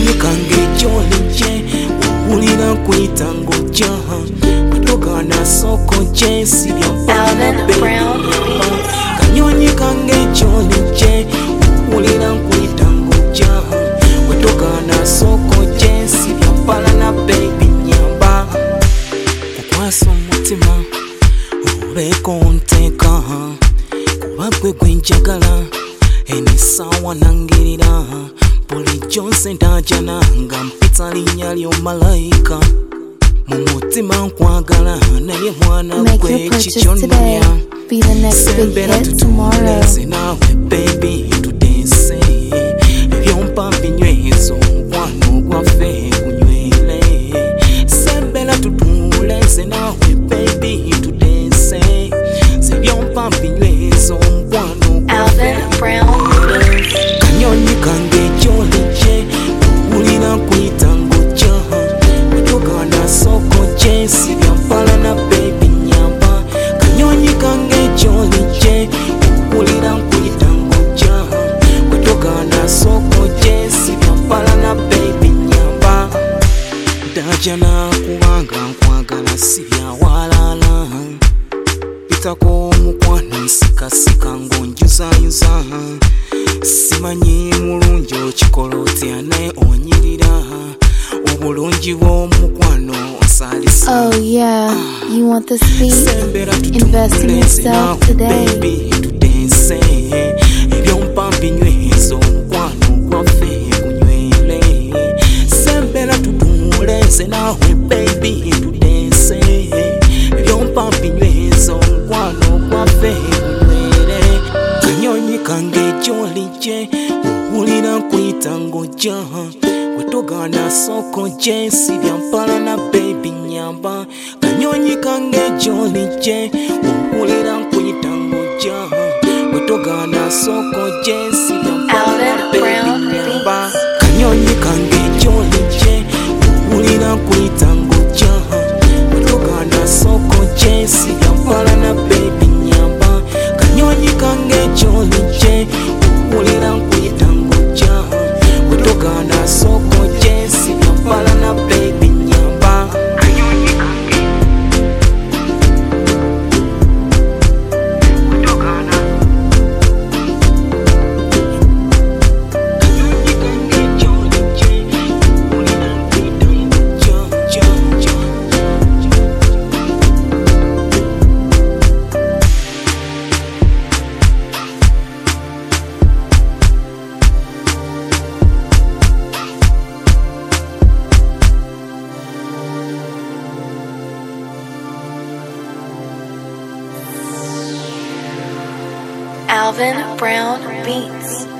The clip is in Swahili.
Kanyonyi kange jolije ulira kwita ngoja kutoka na soko jesi ya Kanyonyi kange jolije ulira kwita ngoja kutoka na soko jesi ya pala na baby nyamba kukwasa umutima ubeko nteka kubagwe gwenjagala enisawa nangirira Poli Johnson ndajana nga mpita linnya lyo malayika mu mutima nkwagala naye mwana gwe kikyonnya sembera tutuleze nawe baby tudense ebyompa binywezo mukwano gwaffe gunywere sembera tutuleze nawe baby tudense ebyompa binywezo mukwano gwaffe Kanyonyi kange jolije ulira kwita ngoja kutoka na soko jesi ya pala na baby nyamba Kanyonyi kange jolije ulira kwita ngoja kutoka na soko jesi ya pala na baby nyamba Dajana kubanga nkwagala sibya walala Pitako mukwano sikasika ngonjuzayuza Simanyi mulungi okikoloti anaye onyirira obulungi bw'omukwano osalisa Oh yeah, you want this beat? Invest in yourself today. Baby tudense ebyompa binywezo omukwano gwaffe gunywere sembera tutuleze nawe baby tudense ebyompa binywezo omukwano gwaffe gunywere Kanyonyi kange jolije ulira kwita ngoja kutoka na soko jesi bya mpala na baby nyamba Kanyonyi kange jolije ulira kwita ngoja kutoka na soko jesi bya mpala na baby nyamba Kanyonyi kange jolije ulira kwita ngoja kutoka na soko jesi bya mpala na baby nyamba Kanyonyi kange jolije ulira kwita ngoja kutoka na soko jesi ya pala na baby nyamba Kanyonyi kange kutoka na Kanyonyi kange jolije ulira kwita ngoja Alvin Brown Beats.